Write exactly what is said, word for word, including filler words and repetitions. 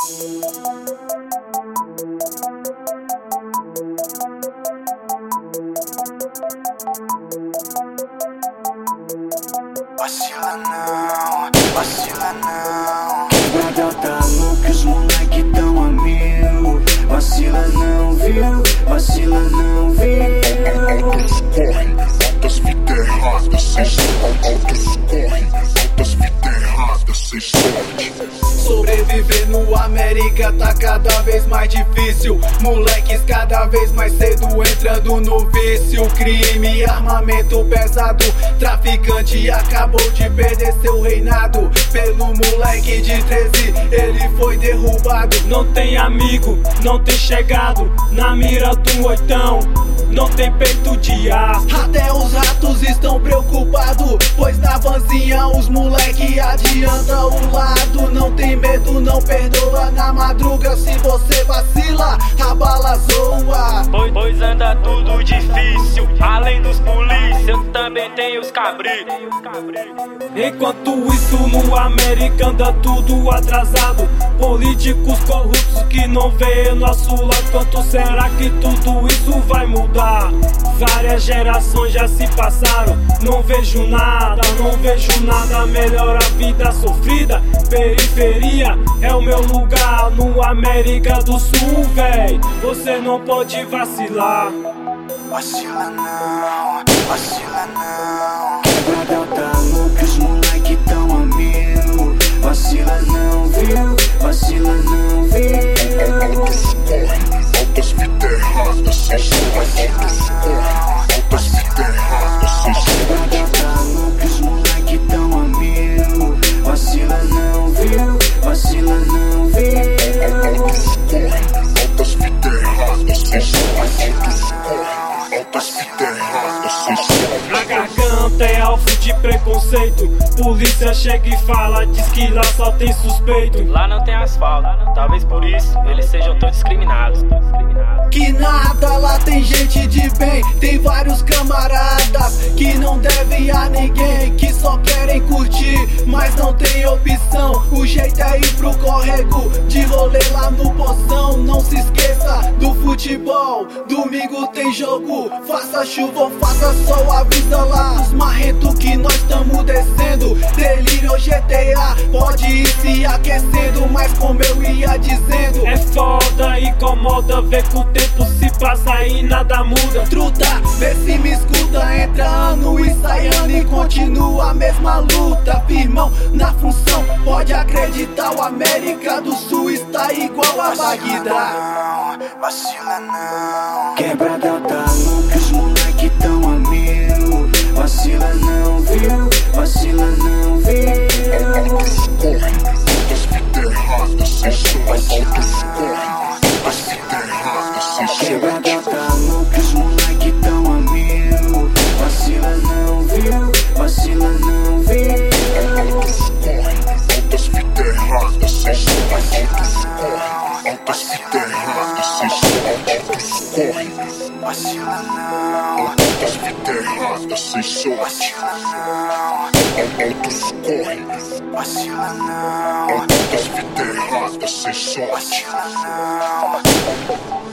Vacila não, vacila não. Quebrada tá louca, os moleque tão a mil. Vacila não, viu? Vacila não, viu? Altos correm, altas vidas erradas, cês altos correm, altas vidas erradas, cês sorte. Sobreviver no América tá cada vez mais difícil. Moleques cada vez mais cedo entrando no vício. Crime, armamento pesado. Traficante acabou de perder seu reinado. Pelo moleque de treze, ele foi derrubado. Não tem amigo, não tem chegado na mira do oitão. Não tem peito de ar. Até os ratos estão preocupados, pois na vanzinha os moleque adianta o lado. Não tem medo, não perdoa na madruga. Se você vacila, a bala zoa. Pois, pois anda tudo difícil. Além dos polícia, eu também tenho os cabritos. Enquanto isso no América anda tudo atrasado. Políticos corruptos que não vê nosso lado. Quanto será que tudo isso vai mudar? Várias gerações já se passaram. Não vejo nada, não vejo nada. Melhor a vida sofrida. Periferia é o meu lugar no América do Sul, véi. Você não pode vacilar. Vacila não, vacila não. Quebrada tá louca, os moleque tão a mil. Vacila não, viu? Vacila não, viu? Altos correm, altas vidas erradas, cês sorte. Altos correm, altas vidas erradas, cês sorte. Quebrada tá louca, os moleque tão a mil. Vacila não, viu? Vacila não, viu? Altos correm, altas vidas erradas, cês sorte. Altos correm, altas vidas erradas, cês sorte. A garganta é alvo de preconceito. Polícia chega e fala, diz que lá só tem suspeito. Lá não tem asfalto, talvez por isso eles sejam todos discriminados. Que nada, lá tem gente de bem. Tem vários camaradas que não devem a ninguém, que só querem curtir, mas não tem opção. O jeito é ir pro córrego, de rolê lá no Poção. Não se esqueça do futebol, domingo tem jogo. Faça chuva ou faça sol, avisa lá os marrentos que nós tamo descendo. Delírio G T A, pode ir se aquecendo, mas como eu ia dizendo, é foda, incomoda ver que o tempo se passa e nada muda. Truta, vê se me escuta. Entra ano e sai ano e continua a mesma luta. Firmão na função, pode acreditar. O América do Sul está igual a Bagdá. Vacila não. Quebrada tá louca, os moleque tão a mil. Vacila não, viu? Vacila não, viu? Altos correm, altas vidas erradas, cês sorte. Altos correm, altas vidas erradas, cês sorte. Quebrada tá louca, os moleque tão a mil. Vacila não, viu? Vacila não, viu? Altos correm, altas vidas erradas, cês sorte. Altos correm, altas vidas erradas, cês sorte. Altos correm, Vacila não, altas vidas erradas, cês sorte. vacila não, Altos correm, vacila não, altas vidas erradas, cês sorte. vacila não.